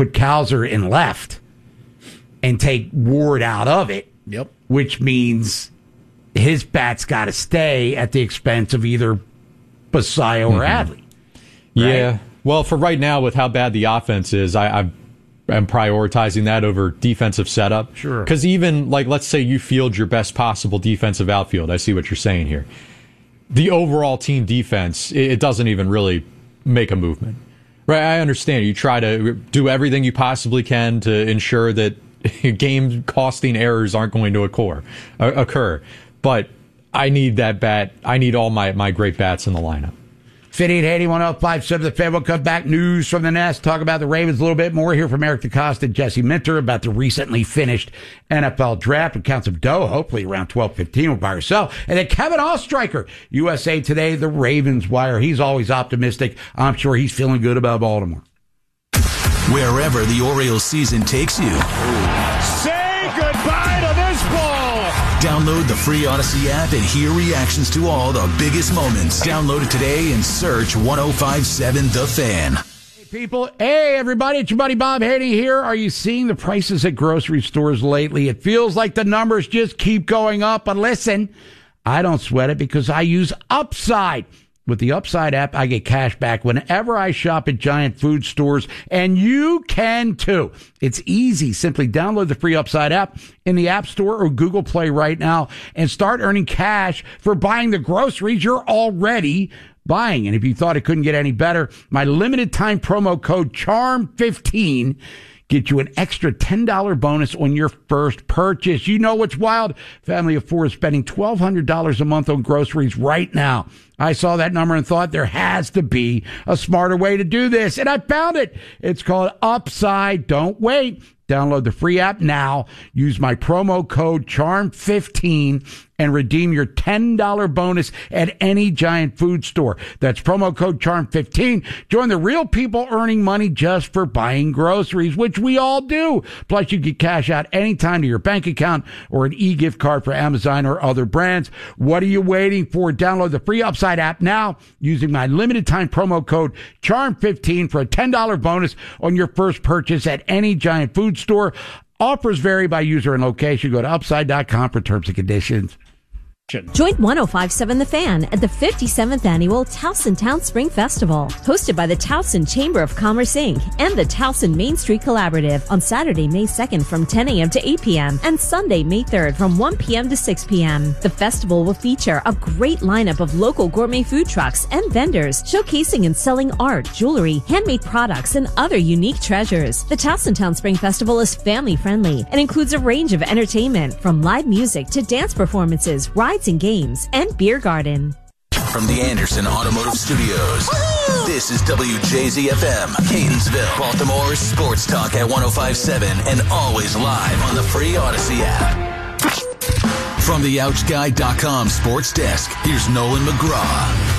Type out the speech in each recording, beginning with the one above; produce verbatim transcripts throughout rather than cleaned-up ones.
put Cowser in left and take Ward out of it. Yep. Which means his bat's got to stay at the expense of either Basayo or mm-hmm. Adley. Right? Yeah. Well, for right now, with how bad the offense is, I, I've I'm prioritizing that over defensive setup. Sure. Because even, like, let's say you field your best possible defensive outfield. I see what you're saying here. The overall team defense, it doesn't even really make a movement. Right? I understand. You try to do everything you possibly can to ensure that game-costing errors aren't going to occur. occur. But I need that bat. I need all my, my great bats in the lineup. fifty-eight eighty, one oh five seven, the Fan. We'll come back. News from the Nest. Talk about the Ravens a little bit more. Hear from Eric DeCosta and Jesse Minter about the recently finished N F L draft. Accounts of dough, hopefully around twelve fifteen. We'll buy or sell. And then Kevin Ostreicher, U S A Today, the Ravens Wire. He's always optimistic. I'm sure he's feeling good about Baltimore. Wherever the Orioles season takes you. Say goodbye to this ball. Download the free Odyssey app and hear reactions to all the biggest moments. Download it today and search one oh five point seven The Fan. Hey, people. Hey, everybody. It's your buddy Bob Haney here. Are you seeing the prices at grocery stores lately? It feels like the numbers just keep going up. But listen, I don't sweat it because I use Upside. With the Upside app, I get cash back whenever I shop at giant food stores, and you can too. It's easy. Simply download the free Upside app in the App Store or Google Play right now and start earning cash for buying the groceries you're already buying. And if you thought it couldn't get any better, my limited time promo code charm fifteen get you an extra ten dollars bonus on your first purchase. You know what's wild? Family of four is spending twelve hundred dollars a month on groceries right now. I saw that number and thought there has to be a smarter way to do this, and I found it. It's called Upside. Don't wait. Download the free app now. Use my promo code charm fifteen and redeem your ten dollars bonus at any giant food store. That's promo code charm fifteen. Join the real people earning money just for buying groceries, which we all do. Plus, you get cash out anytime to your bank account or an e-gift card for Amazon or other brands. What are you waiting for? Download the free Upside app now using my limited time promo code charm fifteen for a ten dollars bonus on your first purchase at any giant food store. Offers vary by user and location. Go to upside dot com for terms and conditions. Join one oh five point seven The Fan at the fifty-seventh Annual Towson Town Spring Festival, hosted by the Towson Chamber of Commerce, Incorporated and the Towson Main Street Collaborative on Saturday, May second from ten a.m. to eight p.m. and Sunday, May third from one p.m. to six p.m. The festival will feature a great lineup of local gourmet food trucks and vendors showcasing and selling art, jewelry, handmade products, and other unique treasures. The Towson Town Spring Festival is family-friendly and includes a range of entertainment from live music to dance performances, rides and games, and beer garden. From the Anderson Automotive Studios, Woo-hoo! This is W J Z F M, Catonsville, Baltimore's sports talk at one oh five point seven and always live on the free Odyssey app. From the ouch guy dot com sports desk, here's Nolan McGraw.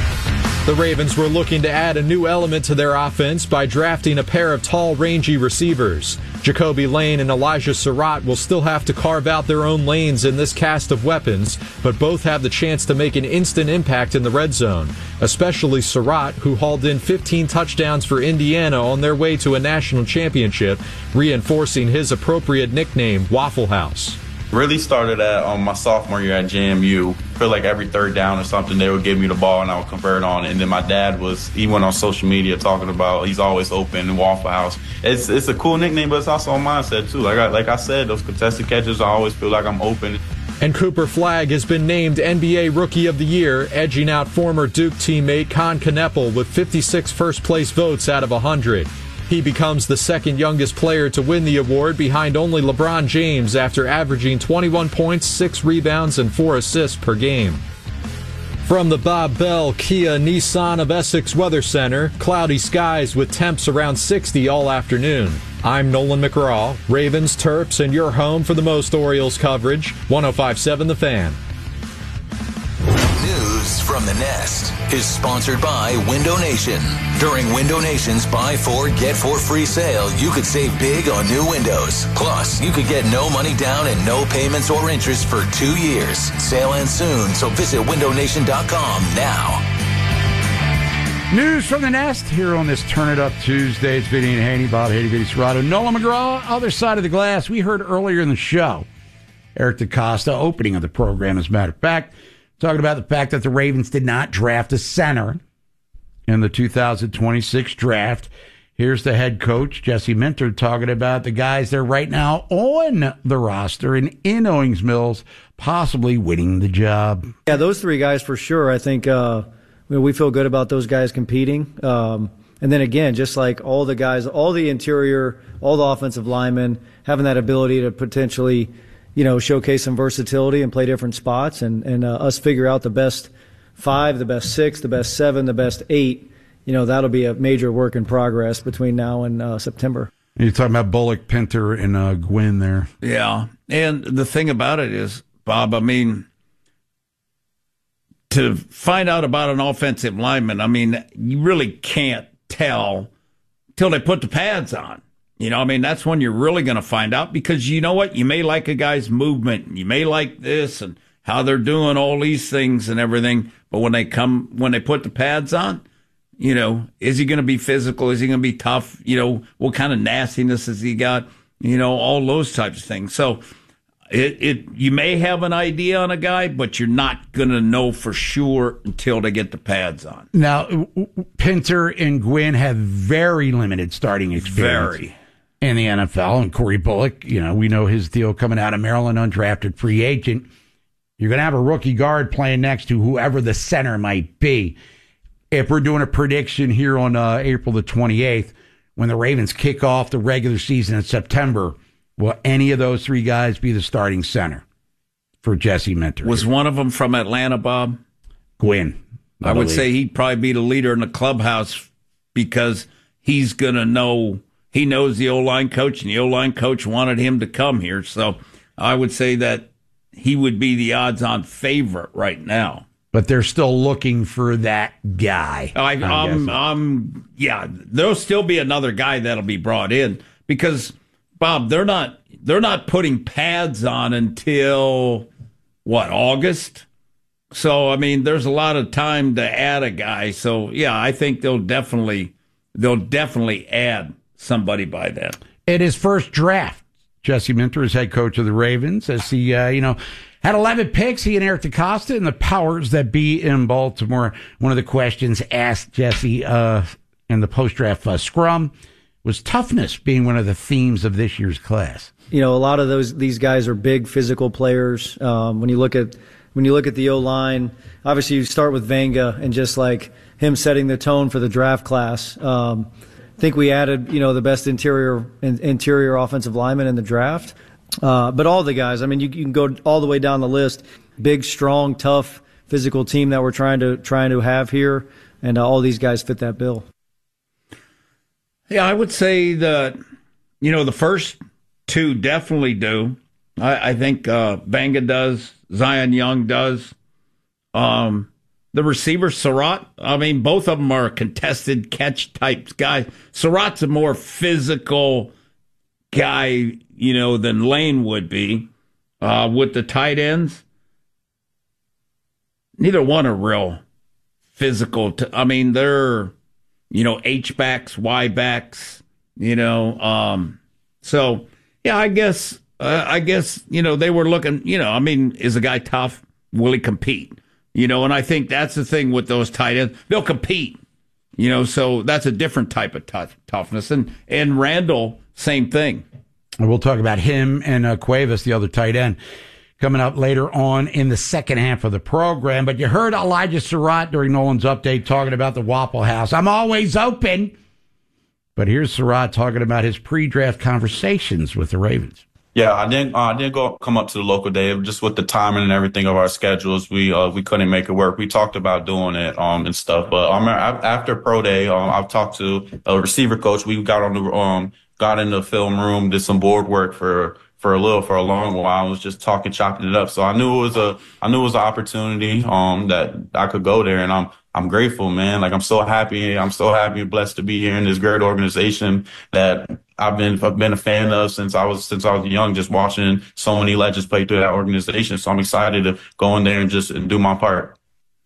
The Ravens were looking to add a new element to their offense by drafting a pair of tall, rangy receivers. Jacoby Lane and Elijah Surratt will still have to carve out their own lanes in this cast of weapons, but both have the chance to make an instant impact in the red zone, especially Surratt, who hauled in fifteen touchdowns for Indiana on their way to a national championship, reinforcing his appropriate nickname, Waffle House. Really started at um, my sophomore year at J M U. I feel like every third down or something, they would give me the ball and I would convert on it. And then my dad was, he went on social media talking about he's always open in Waffle House. It's it's a cool nickname, but it's also a mindset too. Like I, like I said, those contested catches, I always feel like I'm open. And Cooper Flagg has been named N B A Rookie of the Year, edging out former Duke teammate Con Kneppel with fifty-six first-place votes out of one hundred. He becomes the second youngest player to win the award behind only LeBron James after averaging twenty-one points, six rebounds, and four assists per game. From the Bob Bell Kia Nissan of Essex Weather Center, cloudy skies with temps around sixty all afternoon. I'm Nolan McGraw, Ravens, Terps, and your home for the most Orioles coverage, one oh five point seven The Fan. News from the Nest is sponsored by Window Nation. During Window Nation's Buy Four, Get Four free sale, you could save big on new windows. Plus, you could get no money down and no payments or interest for two years. Sale ends soon, so visit window nation dot com now. News from the Nest here on this Turn It Up Tuesday. It's Vinny and Haney, Bob Haney, Vinny Serrato, Nolan McGraw, other side of the glass. We heard earlier in the show, Eric DeCosta, opening of the program, as a matter of fact, talking about the fact that the Ravens did not draft a center in the two thousand twenty-six draft. Here's the head coach, Jesse Minter, talking about the guys that are right now on the roster and in Owings Mills, possibly winning the job. Yeah, those three guys for sure. I think uh, we feel good about those guys competing. Um, and then again, just like all the guys, all the interior, all the offensive linemen, having that ability to potentially, you know, showcase some versatility and play different spots, and, and uh, us figure out the best five, the best six, the best seven, the best eight. You know, that'll be a major work in progress between now and uh, September. You're talking about Bullock, Pinter, and uh, Gwynn there. Yeah. And the thing about it is, Bob, I mean, to find out about an offensive lineman, I mean, you really can't tell till they put the pads on. You know, I mean, that's when you're really going to find out, because you know what? You may like a guy's movement, and you may like this and how they're doing all these things and everything. But when they come, when they put the pads on, you know, is he going to be physical? Is he going to be tough? You know, what kind of nastiness has he got? You know, all those types of things. So it, it you may have an idea on a guy, but you're not going to know for sure until they get the pads on. Now, Pinter and Gwynn have very limited starting experience Very. in the N F L. And Corey Bullock, you know, we know his deal coming out of Maryland, undrafted free agent. You're going to have a rookie guard playing next to whoever the center might be. If we're doing a prediction here on uh, April the twenty-eighth, when the Ravens kick off the regular season in September, will any of those three guys be the starting center for Jesse Minter? Was one of them from Atlanta, Bob? Gwynn. I, I would say he'd probably be the leader in the clubhouse, because he's going to know, he knows the O-line coach, and the O-line coach wanted him to come here. So I would say that he would be the odds-on favorite right now. But they're still looking for that guy. I, um, um, yeah, there'll still be another guy that'll be brought in, because Bob, they're not they're not putting pads on until what, August? So I mean, there's a lot of time to add a guy. So yeah, I think they'll definitely they'll definitely add somebody by then. In his first draft, Jesse Minter is head coach of the Ravens, as he uh, you know. Had eleven picks, he and Eric DeCosta, and the powers that be in Baltimore. One of the questions asked Jesse uh, in the post-draft uh, scrum was toughness being one of the themes of this year's class. You know, a lot of those these guys are big physical players. Um, when you look at when you look at the O-line, obviously you start with Vanga and just like him setting the tone for the draft class. Um, I think we added, you know, the best interior in, interior offensive lineman in the draft. Uh, but all the guys, I mean, you, you can go all the way down the list. Big, strong, tough, physical team that we're trying to trying to have here, and uh, all these guys fit that bill. Yeah, I would say that, you know, the first two definitely do. I, I think uh, Vanga does, Zion Young does. Um, the receiver, Surratt, I mean, both of them are contested catch type guys. Surratt's a more physical guy, you know, than Lane would be. Uh, with the tight ends, neither one are real physical. T- I mean, they're, you know, H-backs, Y-backs, you know. Um, so, yeah, I guess, uh, I guess, you know, they were looking, you know, I mean, is a guy tough? Will he compete? You know, and I think that's the thing with those tight ends. They'll compete, you know, so that's a different type of tough, toughness. And, and Randall, same thing. And we'll talk about him and uh, Cuevas, the other tight end, coming up later on in the second half of the program. But you heard Elijah Surratt during Nolan's update talking about the Waffle House. I'm always open. But here's Surratt talking about his pre-draft conversations with the Ravens. Yeah, I didn't. Uh, I didn't go come up to the local day. Just with the timing and everything of our schedules, we uh, we couldn't make it work. We talked about doing it um and stuff, but um after pro day, um I've talked to a receiver coach. We got on the um got in the film room, did some board work for for a little for a long while. I was just talking, chopping it up. So I knew it was a I knew it was an opportunity um that I could go there, and I'm I'm grateful, man. Like I'm so happy. I'm so happy and blessed to be here in this great organization that I've been I've been a fan of since I was since I was young, just watching so many legends play through that organization. So I'm excited to go in there and just and do my part.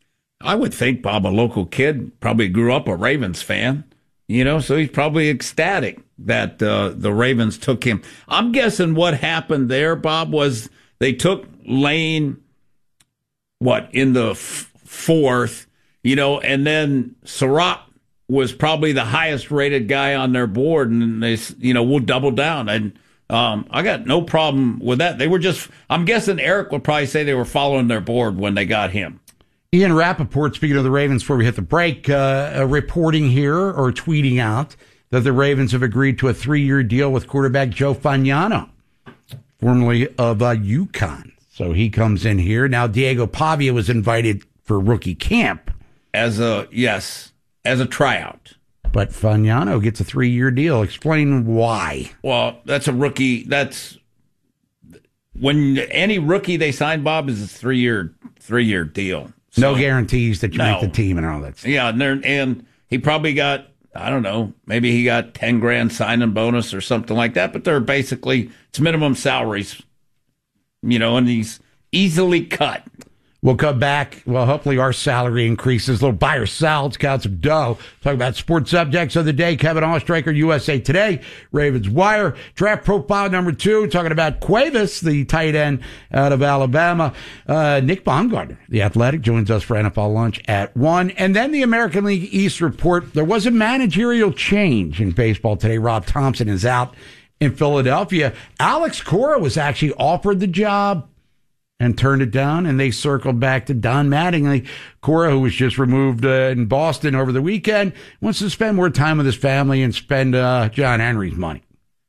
I would think, Bob, a local kid, probably grew up a Ravens fan, you know, so he's probably ecstatic that uh, the Ravens took him. I'm guessing what happened there, Bob, was they took Lane, what, in the f- fourth, you know, and then Surratt was probably the highest rated guy on their board, and they, you know, we'll double down. And um, I got no problem with that. They were just, I'm guessing Eric would probably say they were following their board when they got him. Ian Rappaport, speaking of the Ravens before we hit the break, uh, reporting here or tweeting out that the Ravens have agreed to a three-year deal with quarterback Joe Fagnano, formerly of uh, UConn. So he comes in here. Now, Diego Pavia was invited for rookie camp. As a, yes, as a tryout. But Fagnano gets a three-year deal. Explain why. Well, that's a rookie. That's when any rookie they sign, Bob, is a three-year three-year deal. So, no guarantees that you no. make the team and all that stuff. Yeah, and, and he probably got, I don't know, maybe he got ten grand signing bonus or something like that, but they're basically, it's minimum salaries, you know, and he's easily cut. We'll come back. Well, hopefully our salary increases. A little buy or sell. Let's count some dough. Talk about sports subjects of the day. Kevin Oestreicher, U S A Today, Ravens Wire. Draft profile number two, talking about Cuevas, the tight end out of Alabama. Uh, Nick Baumgartner, the Athletic, joins us for N F L Lunch at one. And then the American League East report. There was a managerial change in baseball today. Rob Thompson is out in Philadelphia. Alex Cora was actually offered the job and turned it down, and they circled back to Don Mattingly. Cora, who was just removed uh, in Boston over the weekend, wants to spend more time with his family and spend uh, John Henry's money.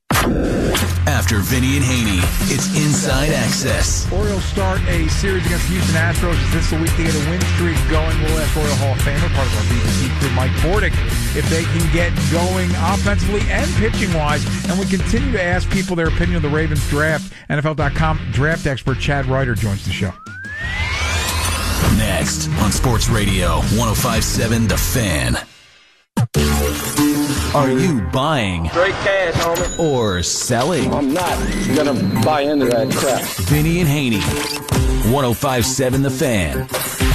After Vinny and Haney, it's Inside Access. Orioles start a series against the Houston Astros. Is this the week they get a win streak going? We'll ask Oriole Hall of Famer, part of our B B C crew, Mike Bordick, if they can get going offensively and pitching-wise. And we continue to ask people their opinion of the Ravens draft. N F L dot com draft expert Chad Ryder joins the show. Next on Sports Radio one oh five point seven The Fan. Are you buying straight cash, homie, or selling? I'm not gonna buy into that crap. Vinny and Haney, one oh five point seven The Fan.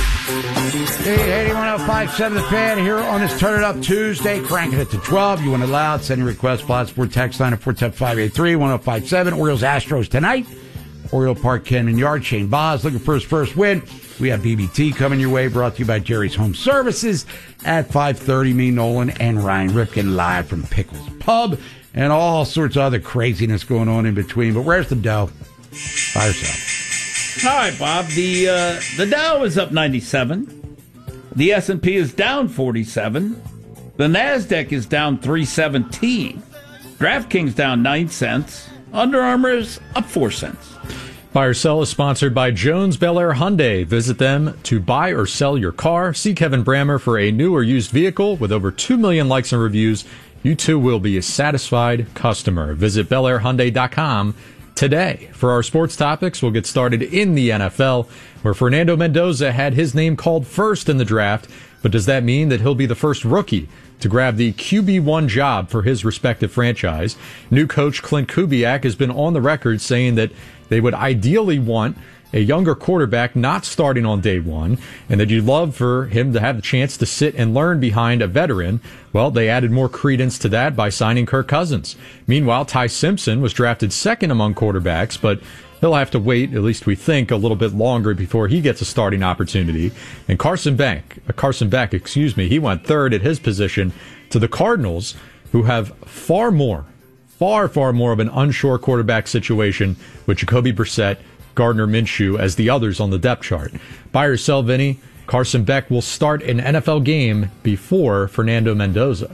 Hey, eighty-one oh five point seven The Fan here on this Turn It Up Tuesday. Cranking it to twelve. You want it loud? Send your request. Plot Sport text line at four seven five eight three, one oh five point seven. Orioles Astros tonight. Oriole Park, Camden Yard. Shane Boz looking for his first win. We have B B T coming your way, brought to you by Jerry's Home Services at five thirty. Me, Nolan, and Ryan Ripken live from Pickles Pub, and all sorts of other craziness going on in between. But where's the dough? By yourself. All right, Bob. The uh, the Dow is up ninety-seven. The S and P is down forty-seven. The NASDAQ is down three seventeen. DraftKings down nine cents. Under Armour is up four cents. Buy or Sell is sponsored by Jones Bel Air Hyundai. Visit them to buy or sell your car. See Kevin Brammer for a new or used vehicle. With over two million likes and reviews, you too will be a satisfied customer. Visit Bel Air Hyundai dot com today. For our sports topics, we'll get started in the N F L, where Fernando Mendoza had his name called first in the draft. But does that mean that he'll be the first rookie to grab the Q B one job for his respective franchise? New coach Clint Kubiak has been on the record saying that they would ideally want a younger quarterback not starting on day one, and that you'd love for him to have the chance to sit and learn behind a veteran. Well, they added more credence to that by signing Kirk Cousins. Meanwhile, Ty Simpson was drafted second among quarterbacks, but he'll have to wait, at least we think, a little bit longer before he gets a starting opportunity. And Carson Beck, uh, Carson Beck, excuse me, he went third at his position to the Cardinals, who have far more, far, far more of an unsure quarterback situation with Jacoby Brissett, Gardner Minshew as the others on the depth chart. Buy or sell, Vinny, Carson Beck will start an N F L game before Fernando Mendoza.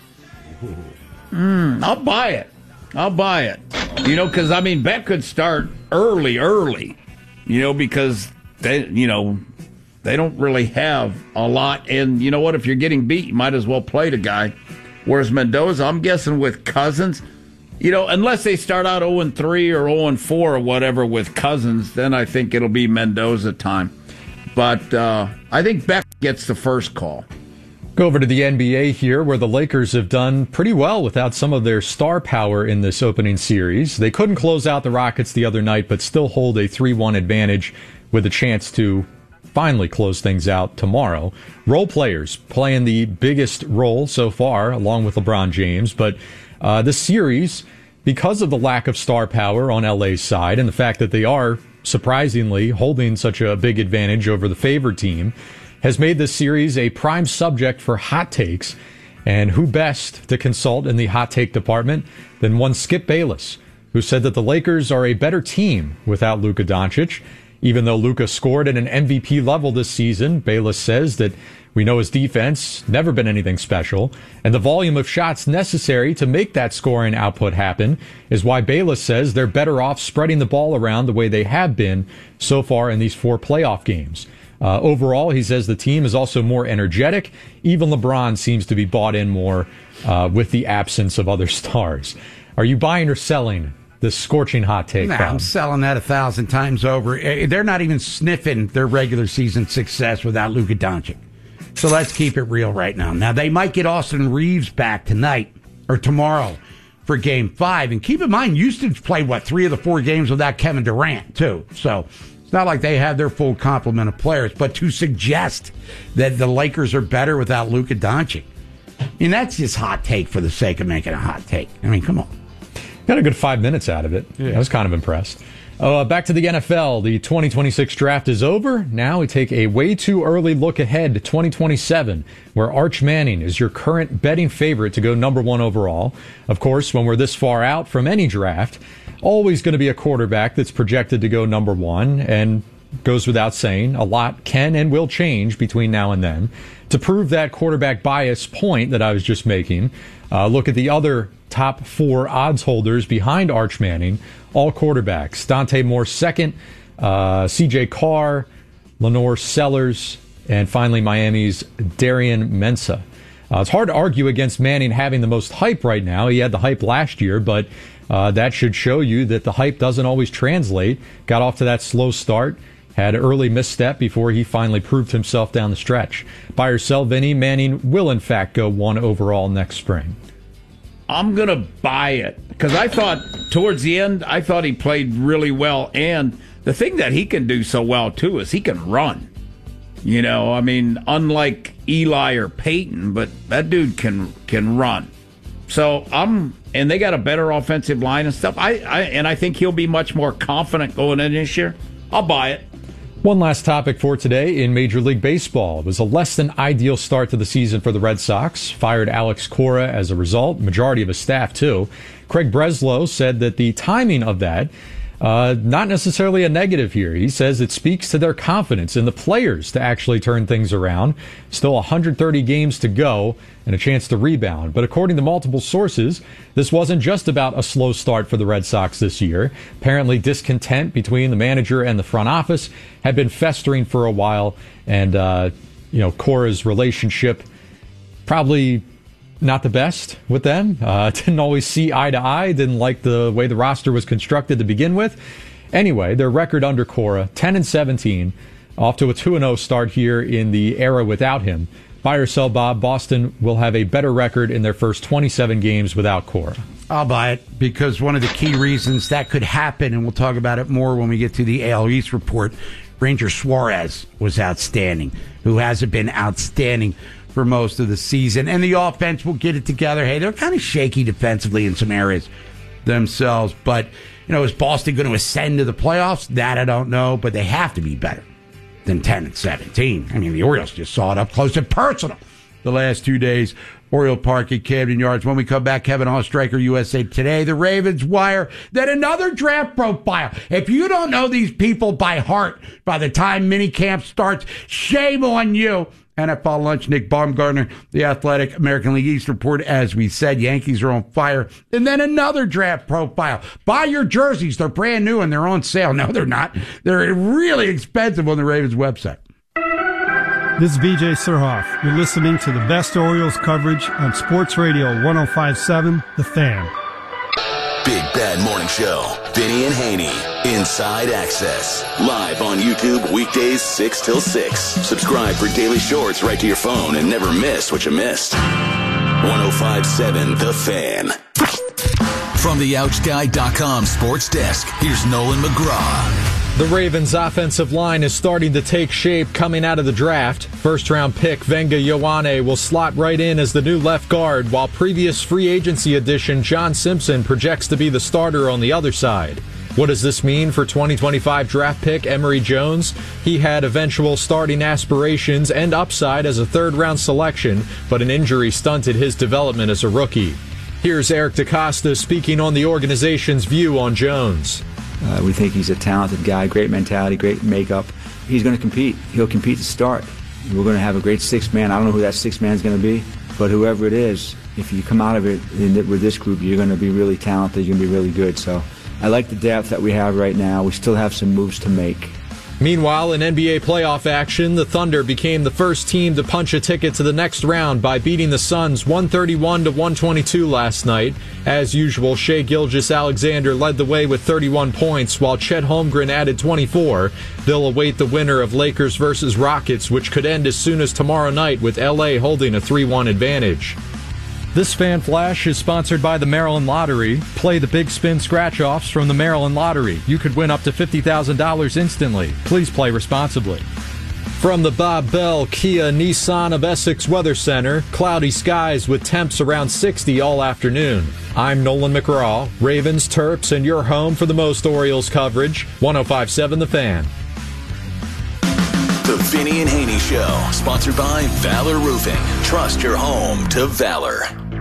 Mm, I'll buy it. I'll buy it. You know, because, I mean, Beck could start early, early, you know, because they, you know, they don't really have a lot. And you know what? If you're getting beat, you might as well play the guy. Whereas Mendoza, I'm guessing with Cousins, you know, unless they start out oh and three or oh and four or whatever with Cousins, then I think it'll be Mendoza time. But uh, I think Beck gets the first call. Go over to the N B A here, where the Lakers have done pretty well without some of their star power in this opening series. They couldn't close out the Rockets the other night, but still hold a three one advantage with a chance to finally close things out tomorrow. Role players playing the biggest role so far, along with LeBron James. But uh, the series, because of the lack of star power on L A's side and the fact that they are surprisingly holding such a big advantage over the favored team, has made this series a prime subject for hot takes. And who best to consult in the hot take department than one Skip Bayless, who said that the Lakers are a better team without Luka Doncic. Even though Luka scored at an M V P level this season, Bayless says that we know his defense, never been anything special, and the volume of shots necessary to make that scoring output happen is why Bayless says they're better off spreading the ball around the way they have been so far in these four playoff games. Uh, overall, he says the team is also more energetic. Even LeBron seems to be bought in more uh, with the absence of other stars. Are you buying or selling this scorching hot take? Nah, Bob? I'm selling that a thousand times over. They're not even sniffing their regular season success without Luka Doncic. So let's keep it real right now. Now, they might get Austin Reeves back tonight or tomorrow for game five. And keep in mind, Houston's played, what, three of the four games without Kevin Durant, too. So it's not like they have their full complement of players. But to suggest that the Lakers are better without Luka Doncic, I mean, that's just hot take for the sake of making a hot take. I mean, come on. Got a good five minutes out of it. Yeah. I was kind of impressed. Uh, back to the N F L. The twenty twenty-six draft is over. Now we take a way too early look ahead to twenty twenty-seven, where Arch Manning is your current betting favorite to go number one overall. Of course, when we're this far out from any draft, always going to be a quarterback that's projected to go number one, and goes without saying, a lot can and will change between now and then. To prove that quarterback bias point that I was just making, uh, look at the other top four odds holders behind Arch Manning, all quarterbacks. Dante Moore second, uh, C J Carr, Lenore Sellers, and finally Miami's Darian Mensah. Uh, it's hard to argue against Manning having the most hype right now. He had the hype last year, but uh, that should show you that the hype doesn't always translate. Got off to that slow start, had an early misstep before he finally proved himself down the stretch. Buy or sell, Vinny, Manning will in fact go one overall next spring. I'm going to buy it because I thought towards the end, I thought he played really well. And the thing that he can do so well, too, is he can run. You know, I mean, unlike Eli or Peyton, but that dude can can run. So I'm, and they got a better offensive line and stuff. I, I and I think he'll be much more confident going in this year. I'll buy it. One last topic for today in Major League Baseball. It was a less than ideal start to the season for the Red Sox. Fired Alex Cora as a result, majority of his staff too. Craig Breslow said that the timing of that, uh, not necessarily a negative here. He says it speaks to their confidence in the players to actually turn things around. Still one hundred thirty games to go and a chance to rebound. But according to multiple sources, this wasn't just about a slow start for the Red Sox this year. Apparently discontent between the manager and the front office had been festering for a while, and uh, you know, Cora's relationship probably not the best with them. Uh, didn't always see eye to eye, didn't like the way the roster was constructed to begin with. Anyway, their record under Cora, ten and seventeen, off to a two and oh start here in the era without him. Buy or sell, Bob, Boston will have a better record in their first twenty-seven games without Cora. I'll buy it because one of the key reasons that could happen, and we'll talk about it more when we get to the A L East report, Ranger Suarez was outstanding, who hasn't been outstanding for most of the season. And the offense will get it together. Hey, they're kind of shaky defensively in some areas themselves. But, you know, is Boston going to ascend to the playoffs? That I don't know, but they have to be better than ten and seventeen. I mean, the Orioles just saw it up close and personal the last two days. Oriole Park at Camden Yards. When we come back, Kevin Ostreicher, U S A Today, the Ravens wire, then another draft profile. If you don't know these people by heart by the time minicamp starts, shame on you. N F L Lunch, Nick Baumgartner, The Athletic, American League East report. As we said, Yankees are on fire. And then another draft profile. Buy your jerseys. They're brand new and they're on sale. No, they're not. They're really expensive on the Ravens website. This is B J Surhoff. You're listening to the best Orioles coverage on Sports Radio one oh five point seven, The Fan. Big Bad Morning Show. Vinny and Haney. Inside Access. Live on YouTube weekdays six till six. Subscribe for daily shorts right to your phone and never miss what you missed. one oh five point seven The Fan. From the ouch guy dot com sports desk, here's Nolan McGraw. The Ravens' offensive line is starting to take shape coming out of the draft. First-round pick Venga Ioane will slot right in as the new left guard, while previous free agency addition John Simpson projects to be the starter on the other side. What does this mean for twenty twenty-five draft pick Emory Jones? He had eventual starting aspirations and upside as a third-round selection, but an injury stunted his development as a rookie. Here's Eric DeCosta speaking on the organization's view on Jones. Uh, we think he's a talented guy, great mentality, great makeup. He's going to compete. He'll compete to start. We're going to have a great sixth man. I don't know who that sixth man is going to be, but whoever it is, if you come out of it in the, with this group, you're going to be really talented. You're going to be really good. So I like the depth that we have right now. We still have some moves to make. Meanwhile, in N B A playoff action, the Thunder became the first team to punch a ticket to the next round by beating the Suns one thirty-one to one twenty-two last night. As usual, Shai Gilgeous-Alexander led the way with thirty-one points, while Chet Holmgren added twenty-four. They'll await the winner of Lakers versus Rockets, which could end as soon as tomorrow night, with L A holding a three one advantage. This Fan Flash is sponsored by the Maryland Lottery. Play the Big Spin Scratch-Offs from the Maryland Lottery. You could win up to fifty thousand dollars instantly. Please play responsibly. From the Bob Bell Kia Nissan of Essex Weather Center, cloudy skies with temps around sixty all afternoon. I'm Nolan McGraw, Ravens, Terps, and your home for the most Orioles coverage, one oh five point seven The Fan. The Vinny and Haney Show, sponsored by Valor Roofing. Trust your home to Valor.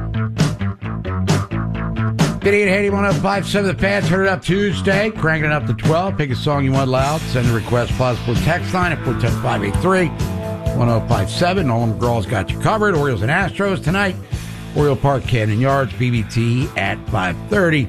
Vinny and Haney, one oh five point seven The Fan. Turn it up Tuesday. Cranking it up to twelve. Pick a song you want loud. Send a request plus for text line at four one zero, five eight three, one oh five seven. Nolan McGraw's got you covered. Orioles and Astros tonight. Oriole Park, Camden Yards, B B T at five thirty.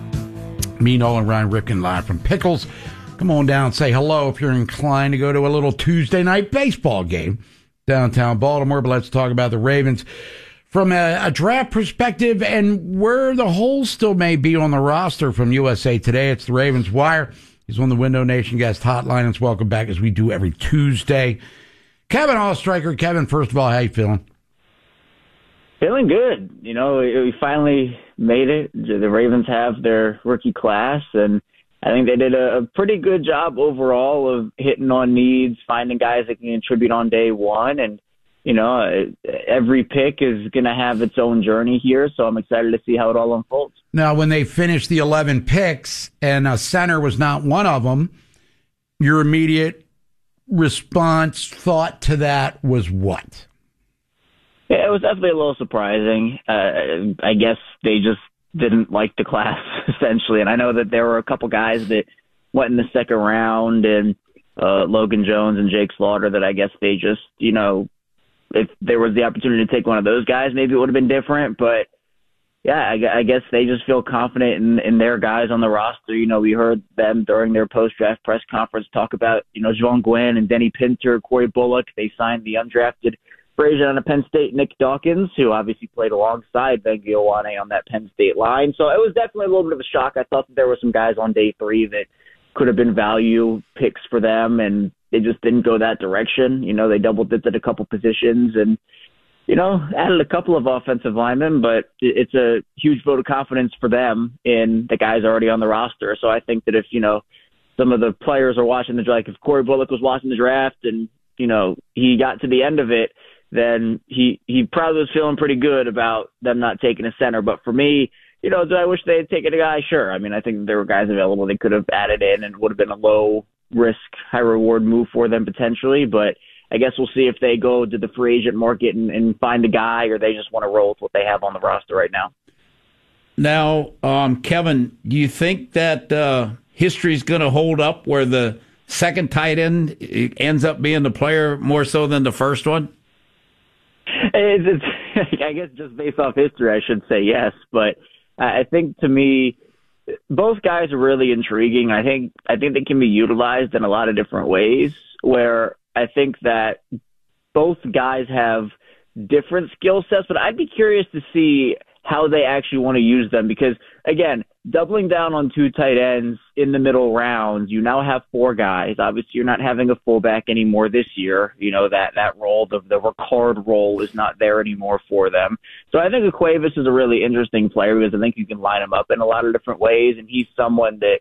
Me, Nolan, Ryan Ripken, live from Pickles. Come on down and say hello if you're inclined to go to a little Tuesday night baseball game downtown Baltimore. But let's talk about the Ravens from a, a draft perspective and where the holes still may be on the roster from U S A Today. It's the Ravens Wire. He's on the Window Nation Guest Hotline. It's welcome back as we do every Tuesday. Kevin Allstriker. Kevin, first of all, how you feeling? Feeling good. You know, we finally made it. The Ravens have their rookie class, and I think they did a, a pretty good job overall of hitting on needs, finding guys that can contribute on day one. And, you know, every pick is going to have its own journey here, so I'm excited to see how it all unfolds. Now, when they finished the eleven picks and a center was not one of them, your immediate response, thought to that was what? Yeah, it was definitely a little surprising. Uh, I guess they just didn't like the class, essentially. And I know that there were a couple guys that went in the second round, and uh, Logan Jones and Jake Slaughter, that I guess they just, you know, if there was the opportunity to take one of those guys, maybe it would have been different. But, yeah, I, I guess they just feel confident in, in their guys on the roster. You know, we heard them during their post-draft press conference talk about, you know, Juwan Gwynn and Denny Pinter, Corey Bullock. They signed the undrafted Frazier out of Penn State, Nick Dawkins, who obviously played alongside Venga Ioane on that Penn State line. So it was definitely a little bit of a shock. I thought that there were some guys on day three that could have been value picks for them, and they just didn't go that direction. You know, they double-dipped at a couple positions and, you know, added a couple of offensive linemen, but it's a huge vote of confidence for them in the guys already on the roster. So I think that if, you know, some of the players are watching the draft, like if Corey Bullock was watching the draft and, you know, he got to the end of it, then he, he probably was feeling pretty good about them not taking a center. But for me, you know, do I wish they had taken a guy? Sure. I mean, I think there were guys available they could have added in and would have been a low-risk, high-reward move for them potentially. But I guess we'll see if they go to the free agent market and, and find a guy, or they just want to roll with what they have on the roster right now. Now, um, Kevin, do you think that uh, history is going to hold up where the second tight end ends up being the player more so than the first one? It's, it's, I guess just based off history, I should say yes. But I think to me, both guys are really intriguing. I think I think they can be utilized in a lot of different ways, where I think that both guys have different skill sets, but I'd be curious to see how they actually want to use them because, again, doubling down on two tight ends in the middle rounds, you now have four guys. Obviously, you're not having a fullback anymore this year. You know, that, that role, the, the Ricard role is not there anymore for them. So I think Cuevas is a really interesting player because I think you can line him up in a lot of different ways, and he's someone that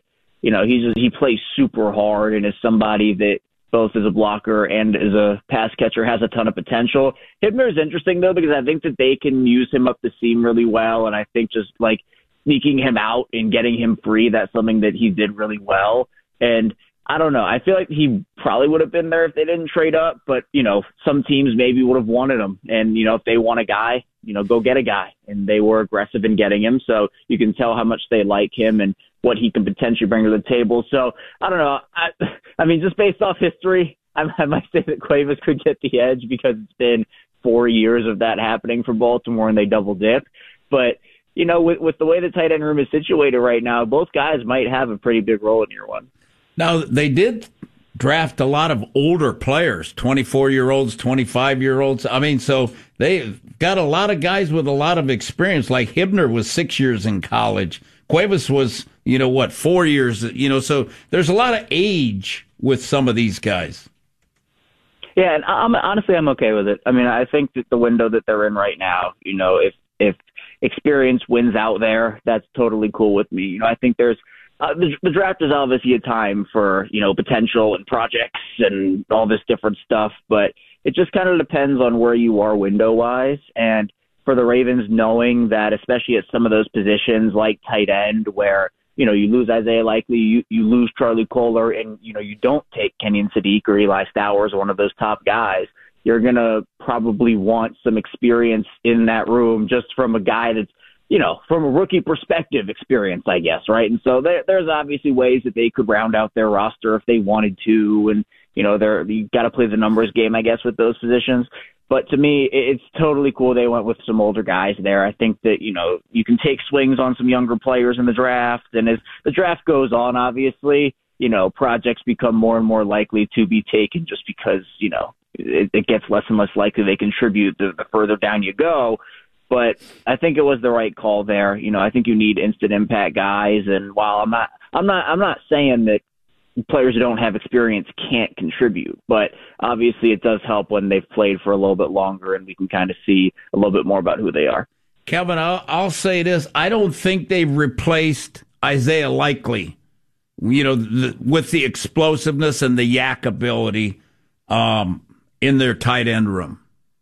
you know, he's he plays super hard and is somebody that both as a blocker and as a pass catcher has a ton of potential. Hibner is interesting, though, because I think that they can use him up the seam really well, and I think just, like, sneaking him out and getting him free, that's something that he did really well. And I don't know. I feel like he probably would have been there if they didn't trade up, but, you know, some teams maybe would have wanted him. And, you know, if they want a guy, you know, go get a guy. And they were aggressive in getting him, so you can tell how much they like him and what he can potentially bring to the table. So, I don't know. I, I mean, just based off history, I, I might say that Cuevas could get the edge because it's been four years of that happening for Baltimore and they double dip. But, you know, with, with the way the tight end room is situated right now, both guys might have a pretty big role in year one. Now, they did draft a lot of older players, twenty-four-year-olds, twenty-five-year-olds. I mean, so they got a lot of guys with a lot of experience. Like Hibner was six years in college. Cuevas was, you know, what, four years, you know, so there's a lot of age with some of these guys. Yeah, and I'm, honestly, I'm okay with it. I mean, I think that the window that they're in right now, you know, if if experience wins out there, that's totally cool with me. You know, I think there's Uh, the, the draft is obviously a time for, you know, potential and projects and all this different stuff, but it just kind of depends on where you are window-wise. And for the Ravens, knowing that, especially at some of those positions like tight end, where, you know, you lose Isaiah Likely, you, you lose Charlie Kolar, and, you know, you don't take Kenyon Sadiq or Eli Stowers, one of those top guys, you're going to probably want some experience in that room just from a guy that's, you know, from a rookie perspective experience, I guess, right? And so there, there's obviously ways that they could round out their roster if they wanted to, and, you know, they're, you got to play the numbers game, I guess, with those positions. But to me, it's totally cool they went with some older guys there. I think that, you know, you can take swings on some younger players in the draft, and as the draft goes on, obviously, you know, projects become more and more likely to be taken just because, you know, it, it gets less and less likely they contribute the, the further down you go. But I think it was the right call there. You know, I think you need instant impact guys. And while I'm not, I'm not, I'm not saying that players who don't have experience can't contribute, but obviously it does help when they've played for a little bit longer and we can kind of see a little bit more about who they are. Kelvin, I'll, I'll say this. I don't think they've replaced Isaiah Likely, you know, the, with the explosiveness and the yak ability um, in their tight end room.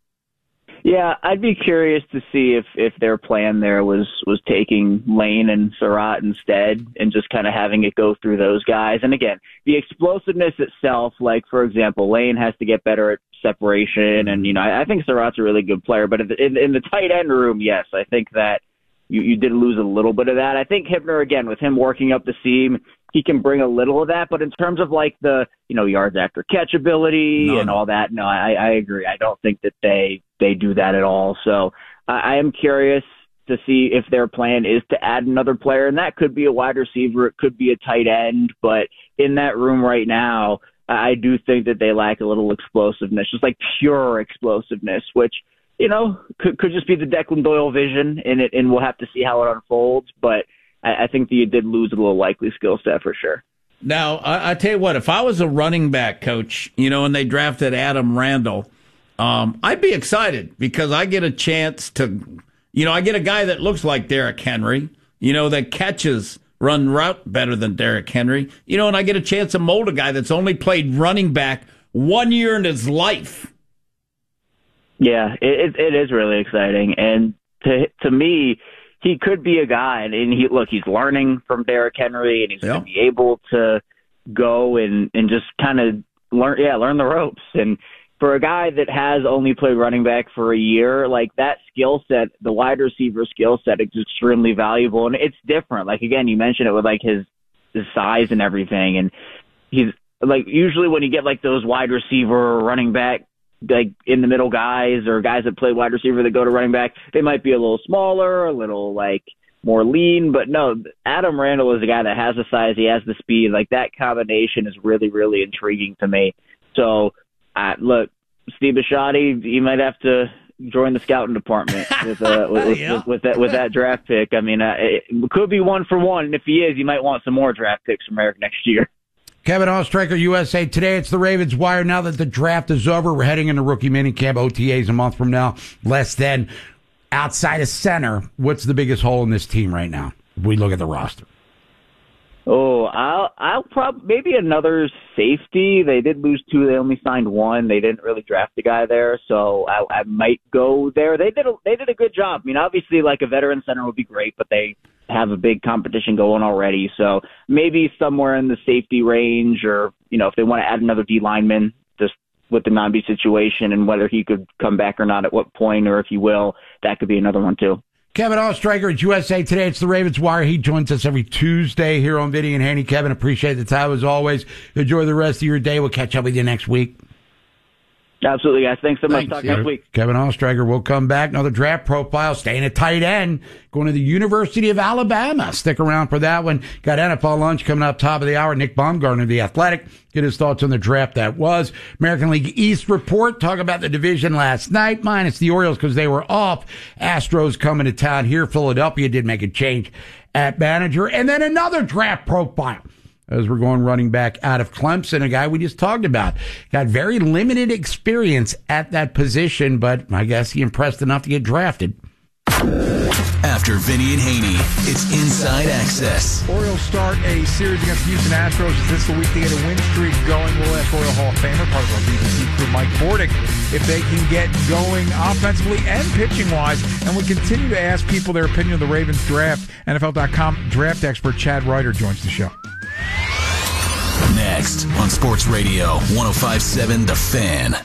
Yeah, I'd be curious to see if, if their plan there was, was taking Lane and Surratt instead and just kind of having it go through those guys. And again, the explosiveness itself, like, for example, Lane has to get better at separation. And, you know, I, I think Surratt's a really good player. But in the, in, in the tight end room, yes, I think that you, you did lose a little bit of that. I think Hibner, again, with him working up the seam, he can bring a little of that, but in terms of like the, you know, yards after catch ability no. and all that, no, I, I agree. I don't think that they, they do that at all. So I, I am curious to see if their plan is to add another player, and that could be a wide receiver. It could be a tight end, but in that room right now, I do think that they lack a little explosiveness, just like pure explosiveness, which, you know, could, could just be the Declan Doyle vision in it, and we'll have to see how it unfolds. But I think that you did lose a little likely skill set for sure. Now, I, I tell you what, if I was a running back coach, you know, and they drafted Adam Randall, um, I'd be excited because I get a chance to, you know, I get a guy that looks like Derrick Henry, you know, that catches run route better than Derrick Henry, you know, and I get a chance to mold a guy that's only played running back one year in his life. Yeah, it, it is really exciting. And to to me, he could be a guy, and he look, he's learning from Derrick Henry, and he's yeah. going to be able to go and, and just kind of learn, yeah, learn the ropes. And for a guy that has only played running back for a year, like that skill set, the wide receiver skill set is extremely valuable, and it's different. Like, again, you mentioned it with like his, his size and everything, and he's like, usually when you get like those wide receiver running back, like in the middle guys or guys that play wide receiver that go to running back, they might be a little smaller, a little like more lean, but no, Adam Randall is a guy that has the size, he has the speed. Like that combination is really, really intriguing to me. So uh, look, Steve Bisciotti, he might have to join the scouting department with, uh, with, yeah. with, with that with that draft pick. I mean, uh, it could be one for one, and if he is, you might want some more draft picks from Eric next year. Kevin Oestreicher, U S A Today. It's the Ravens Wire. Now that the draft is over, we're heading into rookie minicamp. O T As a month from now, less than. Outside of center, what's the biggest hole in this team right now? If we look at the roster. Oh, I'll I'll probably maybe another safety. They did lose two. They only signed one. They didn't really draft a guy there, so I, I might go there. They did a, they did a good job. I mean, obviously, like a veteran center would be great, but they have a big competition going already. So maybe somewhere in the safety range, or you know, if they want to add another D lineman, just with the Nambi situation and whether he could come back or not at what point, or if he will, that could be another one too. Kevin Oestreicher at U S A Today. It's the Ravens Wire. He joins us every Tuesday here on Vinny and Haney. Kevin, appreciate the time as always. Enjoy the rest of your day. We'll catch up with you next week. Absolutely, guys. Thanks so much. Thanks, Talk yeah. next week. Kevin Oestreicher will come back. Another draft profile, staying at tight end, going to the University of Alabama. Stick around for that one. Got N F L lunch coming up top of the hour. Nick Baumgartner, The Athletic, get his thoughts on the draft that was. American League East report, talk about the division last night, minus the Orioles because they were off. Astros coming to town here. Philadelphia did make a change at manager. And then another draft profile, as we're going running back out of Clemson, a guy we just talked about. Got very limited experience at that position, but I guess he impressed enough to get drafted. After Vinny and Haney, it's Inside Access. Orioles start a series against Houston Astros. Is this the week to get a win streak going? We'll ask Oriole Hall of Famer, part of our B B C crew, Mike Bordick, if they can get going offensively and pitching-wise. And we continue to ask people their opinion of the Ravens draft. N F L dot com draft expert Chad Ryder joins the show. Next on Sports Radio one oh five point seven The Fan.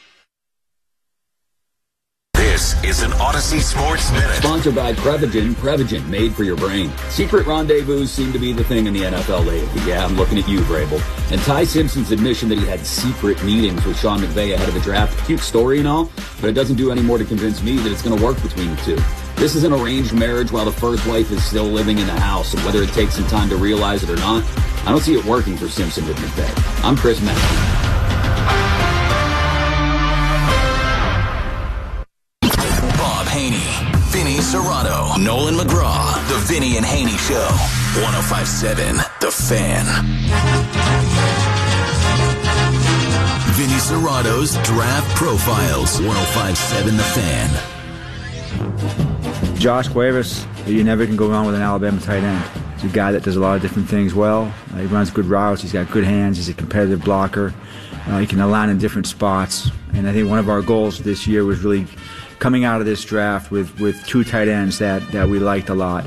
This is an Odyssey Sports Minute. Sponsored by Prevagen. Prevagen, made for your brain. Secret rendezvous seem to be the thing in the N F L lately. Yeah, I'm looking at you, Vrabel. And Ty Simpson's admission that he had secret meetings with Sean McVay ahead of the draft. Cute story and all, but it doesn't do any more to convince me that it's going to work between the two. This is an arranged marriage while the first wife is still living in the house, and whether it takes some time to realize it or not, I don't see it working for Simpson with McVay. I'm Chris Matthews. Bob Haney, Vinny Serrato, Nolan McGraw, The Vinny and Haney Show, one oh five point seven The Fan. Vinny Serrato's Draft Profiles, one oh five point seven The Fan. Josh Cuevas, you never can go wrong with an Alabama tight end. He's a guy that does a lot of different things well. Uh, he runs good routes. He's got good hands. He's a competitive blocker. Uh, he can align in different spots. And I think one of our goals this year was really coming out of this draft with, with two tight ends that, that we liked a lot.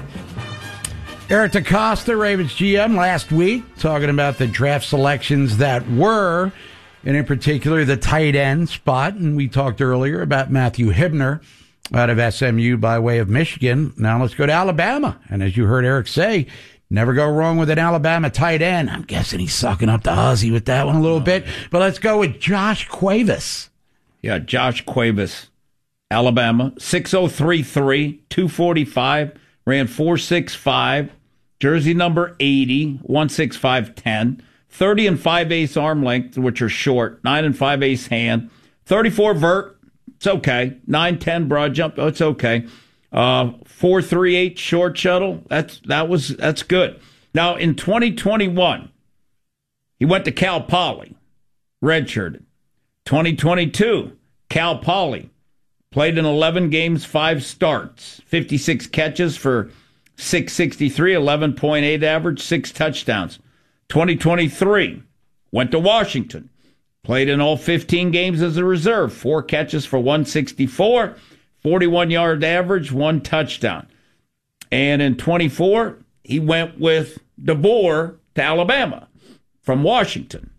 Eric DeCosta, Ravens G M, last week, talking about the draft selections that were, and in particular the tight end spot. And we talked earlier about Matthew Hibner out of S M U by way of Michigan. Now let's go to Alabama. And as you heard Eric say, never go wrong with an Alabama tight end. I'm guessing he's sucking up to Ozzie with that one a little bit. But let's go with Josh Cuevas. Yeah, Josh Cuevas, Alabama, six oh three three, two forty-five, ran four six five, jersey number eighty, one sixty-five ten, thirty and five eighths arm length, which are short, nine and five eighths hand, thirty-four vert, it's okay. nine ten broad jump, oh, it's okay. Uh, four three eight short shuttle, that's that was that's good. Now in twenty twenty-one, he went to Cal Poly, redshirted. twenty twenty-two, Cal Poly, played in eleven games, five starts, fifty-six catches for six sixty-three, eleven point eight average, six touchdowns. twenty twenty-three, went to Washington. Played in all fifteen games as a reserve. Four catches for one sixty-four, forty-one yard average, one touchdown. And in twenty-four, he went with DeBoer to Alabama from Washington.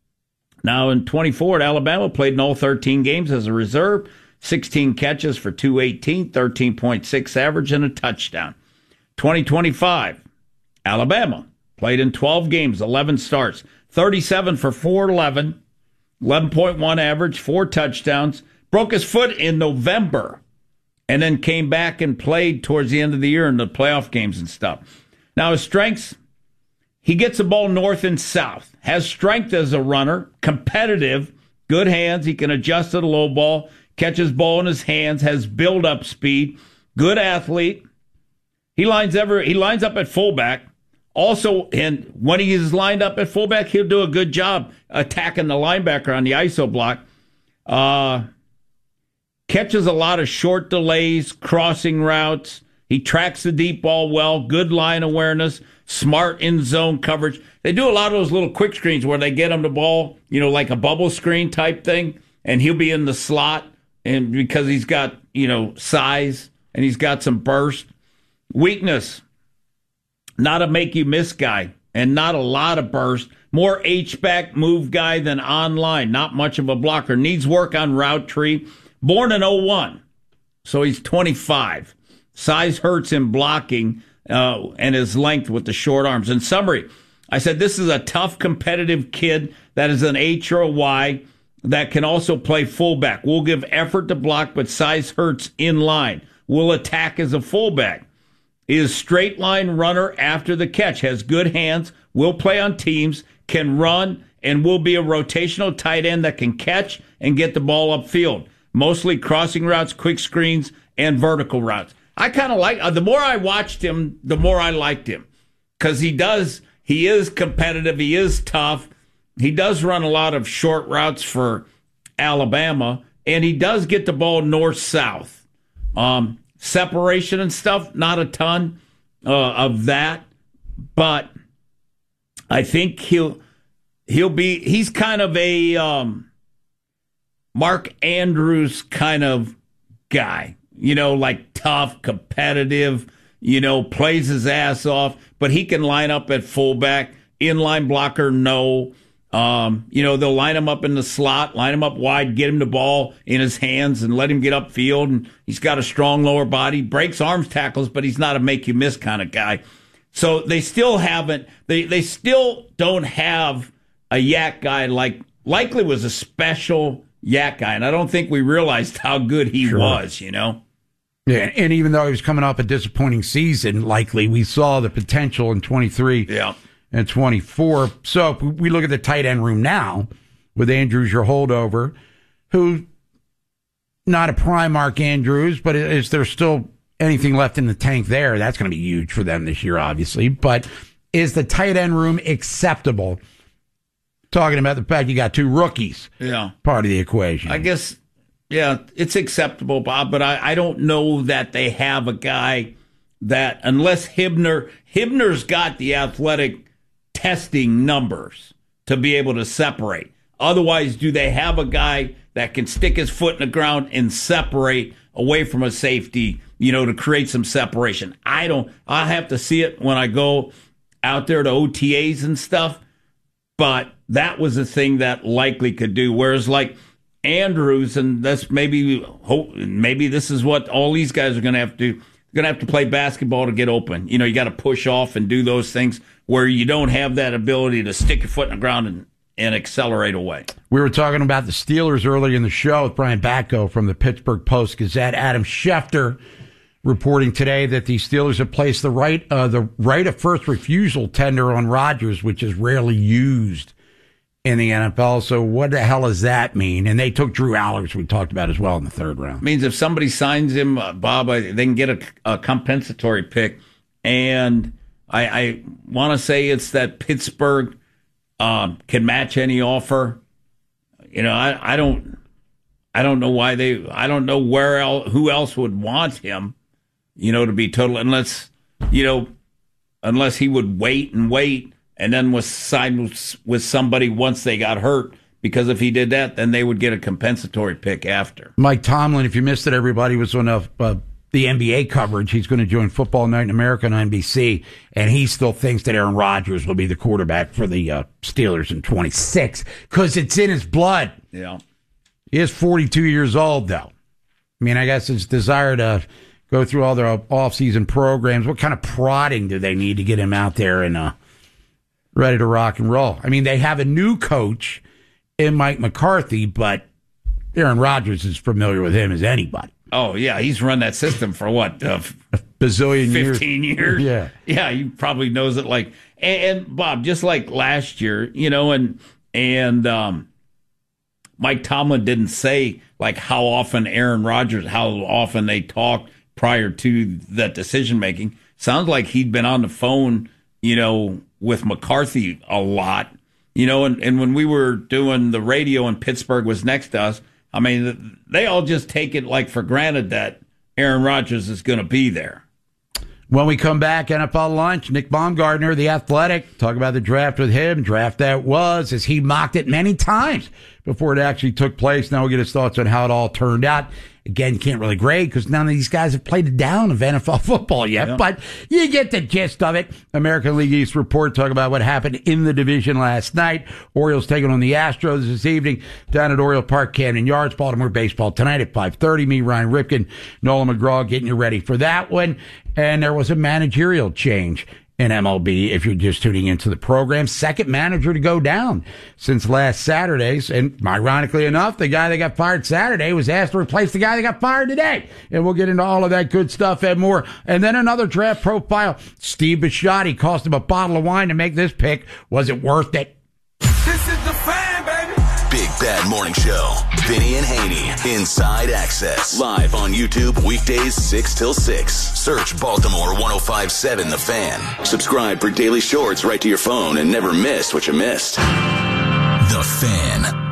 Now in twenty-four at Alabama, played in all thirteen games as a reserve. sixteen catches for two eighteen, thirteen point six average, and a touchdown. twenty twenty-five, Alabama. Played in twelve games, eleven starts. thirty-seven for four eleven. eleven point one average, four touchdowns, broke his foot in November, and then came back and played towards the end of the year in the playoff games and stuff. Now, his strengths, he gets the ball north and south, has strength as a runner, competitive, good hands, he can adjust to the low ball, catches ball in his hands, has build-up speed, good athlete. He lines ever he lines up at fullback. Also, and when he is lined up at fullback, he'll do a good job attacking the linebacker on the I S O block. Uh, catches a lot of short delays, crossing routes, He tracks the deep ball well, good line awareness, smart in zone coverage. They do a lot of those little quick screens where they get him the ball, you know, like a bubble screen type thing, and he'll be in the slot, and because he's got, you know, size and he's got some burst. Weakness, not a make you miss guy and not a lot of burst. More H-back move guy than online. Not much of a blocker. Needs work on route tree. Born in oh one, so he's twenty-five. Size hurts in blocking uh, and his length with the short arms. In summary, I said this is a tough, competitive kid that is an H or a Y that can also play fullback. We'll give effort to block, but size hurts in line. Will attack as a fullback. Is straight line runner after the catch. Has good hands. Will play on teams. Can run and will be a rotational tight end that can catch and get the ball upfield. Mostly crossing routes, quick screens, and vertical routes. I kind of like, uh, the more I watched him, the more I liked him. Because he does, he is competitive, he is tough. He does run a lot of short routes for Alabama, and he does get the ball north-south. Um, separation and stuff, not a ton uh, of that. But I think he'll he'll be, he's kind of a um, Mark Andrews kind of guy. You know, like tough, competitive, you know, plays his ass off, but he can line up at fullback. Inline blocker, no. Um, you know, they'll line him up in the slot, line him up wide, get him the ball in his hands and let him get upfield. And he's got a strong lower body, breaks arms tackles, but he's not a make you miss kind of guy. So they still haven't, they, they still don't have a yak guy like, likely was a special yak guy. And I don't think we realized how good he Sure. was, you know? Yeah, and even though he was coming off a disappointing season, likely we saw the potential in twenty-three yeah. and twenty-four. So if we look at the tight end room now with Andrews, your holdover, who not a prime Mark Andrews, but is there still anything left in the tank there? That's going to be huge for them this year, obviously. But is the tight end room acceptable? Talking about the fact you got two rookies, yeah, part of the equation. I guess. Yeah, it's acceptable, Bob, but I, I don't know that they have a guy that, unless Hibner, Hibner's got the athletic testing numbers to be able to separate. Otherwise, do they have a guy that can stick his foot in the ground and separate away from a safety, you know, to create some separation? I don't, I'll have to see it when I go out there to O T As and stuff, but that was a thing that likely could do. Whereas, like, Andrews, and that's maybe maybe this is what all these guys are going to have to do. They're going to have to play basketball to get open. You know, you got to push off and do those things where you don't have that ability to stick your foot in the ground and, and accelerate away. We were talking about the Steelers earlier in the show with Brian Batko from the Pittsburgh Post-Gazette. Adam Schefter reporting today that the Steelers have placed the right uh, the right of first refusal tender on Rodgers, which is rarely used in the N F L. So what the hell does that mean? And they took Drew Allers, we talked about as well, in the third round. It means if somebody signs him, uh, Bob, I, they can get a, a compensatory pick. And I, I want to say it's that Pittsburgh um, can match any offer. You know, I, I don't, I don't know why they, I don't know where else, who else would want him. You know, to be total, unless you know, unless he would wait and wait. And then was signed with somebody once they got hurt, because if he did that, then they would get a compensatory pick after. Mike Tomlin, if you missed it, everybody was on a, uh, the N B A coverage. He's going to join Football Night in America on N B C, and he still thinks that Aaron Rodgers will be the quarterback for the uh, Steelers in twenty-six because it's in his blood. Yeah. He is forty-two years old, though. I mean, I guess his desire to go through all their off-season programs. What kind of prodding do they need to get him out there and uh, ready to rock and roll? I mean, they have a new coach in Mike McCarthy, but Aaron Rodgers is familiar with him as anybody. Oh, yeah. He's run that system for what? Uh, a bazillion years. fifteen years? Yeah. Yeah, he probably knows it like, and, and Bob, just like last year, you know, and, and, um, Mike Tomlin didn't say like how often Aaron Rodgers, how often they talked prior to that decision making. Sounds like he'd been on the phone, you know, with McCarthy a lot, you know, and, and when we were doing the radio and Pittsburgh was next to us, I mean, they all just take it like for granted that Aaron Rodgers is going to be there. When we come back, N F L Lunch, Nick Baumgardner, The Athletic, talk about the draft with him. Draft that was, as he mocked it many times before it actually took place. Now we'll get his thoughts on how it all turned out. Again, you can't really grade because none of these guys have played a down of N F L football yet, yeah. But you get the gist of it. American League East report, talk about what happened in the division last night. Orioles taking on the Astros this evening down at Oriole Park, Camden Yards. Baltimore baseball tonight at five thirty. Me, Ryan Ripken, Nolan McGraw getting you ready for that one. And there was a managerial change in M L B, if you're just tuning into the program. Second manager to go down since last Saturday's. And ironically enough, the guy that got fired Saturday was asked to replace the guy that got fired today. And we'll get into all of that good stuff and more. And then another draft profile. Steve Bisciotti cost him a bottle of wine to make this pick. Was it worth it? This is the fan, baby. Big Bad Morning Show. Vinny and Haney. Inside Access. Live on YouTube weekdays six till six. Search Baltimore one oh five point seven The Fan. Subscribe for daily shorts right to your phone and never miss what you missed. The Fan.